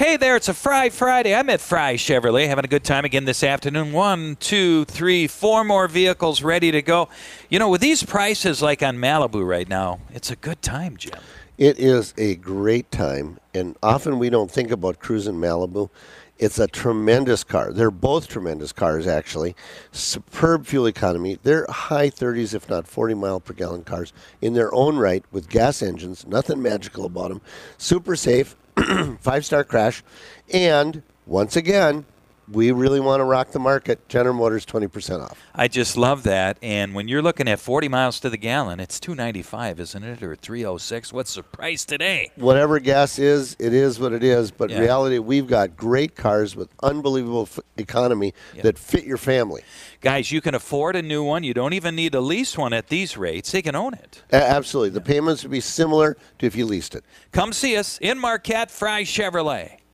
Hey there, it's a Fry Friday. I'm at Fry Chevrolet, having a good time again this afternoon. 1, 2, 3, 4 more vehicles ready to go. You know, with these prices like on Malibu right now, it's a good time, Jim. It is a great time, and often we don't think about cruising Malibu. It's a tremendous car. They're both tremendous cars, actually. Superb fuel economy. They're high 30s, if not 40 mile per gallon cars in their own right with gas engines. Nothing magical about them. Super safe. 5-star crash. And once again, we really want to rock the market. General Motors 20% off. I just love that. And when you're looking at 40 miles to the gallon, it's $2.95, isn't it? Or $3.06. What's the price today? Whatever gas is, it is what it is. But Yeah. reality, we've got great cars with unbelievable economy that fit your family. Guys, you can afford a new one. You don't even need to lease one at these rates. They can own it. Absolutely. The payments would be similar to if you leased it. Come see us in Marquette, Fry Chevrolet.